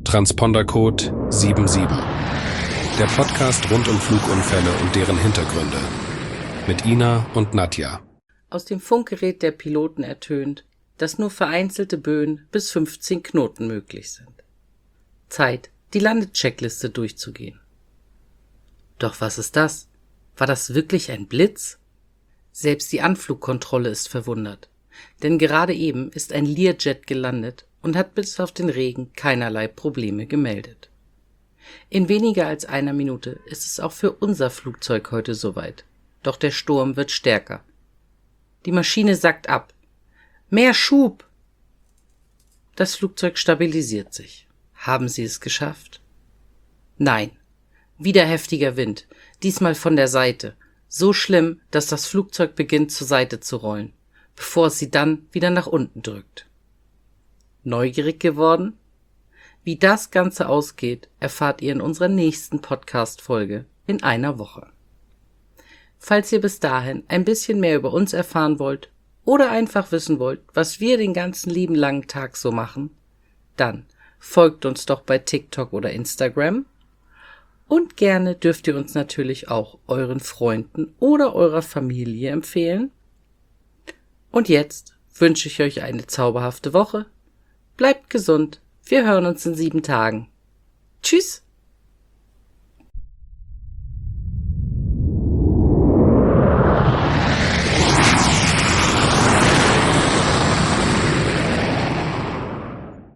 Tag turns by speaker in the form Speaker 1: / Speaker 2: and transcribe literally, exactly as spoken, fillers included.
Speaker 1: Transpondercode sieben sieben. Der Podcast rund um Flugunfälle und deren Hintergründe. Mit Ina und Nadja.
Speaker 2: Aus dem Funkgerät der Piloten ertönt, dass nur vereinzelte Böen bis fünfzehn Knoten möglich sind. Zeit, die Landecheckliste durchzugehen. Doch was ist das? War das wirklich ein Blitz? Selbst die Anflugkontrolle ist verwundert, denn gerade eben ist ein Learjet gelandet und hat bis auf den Regen keinerlei Probleme gemeldet. In weniger als einer Minute ist es auch für unser Flugzeug heute soweit, doch der Sturm wird stärker. Die Maschine sackt ab. Mehr Schub! Das Flugzeug stabilisiert sich. Haben Sie es geschafft? Nein. Wieder heftiger Wind, diesmal von der Seite. So schlimm, dass das Flugzeug beginnt zur Seite zu rollen, bevor es sie dann wieder nach unten drückt. Neugierig geworden? Wie das Ganze ausgeht, erfahrt ihr in unserer nächsten Podcast-Folge in einer Woche. Falls ihr bis dahin ein bisschen mehr über uns erfahren wollt oder einfach wissen wollt, was wir den ganzen lieben langen Tag so machen, dann folgt uns doch bei TikTok oder Instagram und gerne dürft ihr uns natürlich auch euren Freunden oder eurer Familie empfehlen. Und jetzt wünsche ich euch eine zauberhafte Woche. Bleibt gesund. Wir hören uns in sieben Tagen. Tschüss!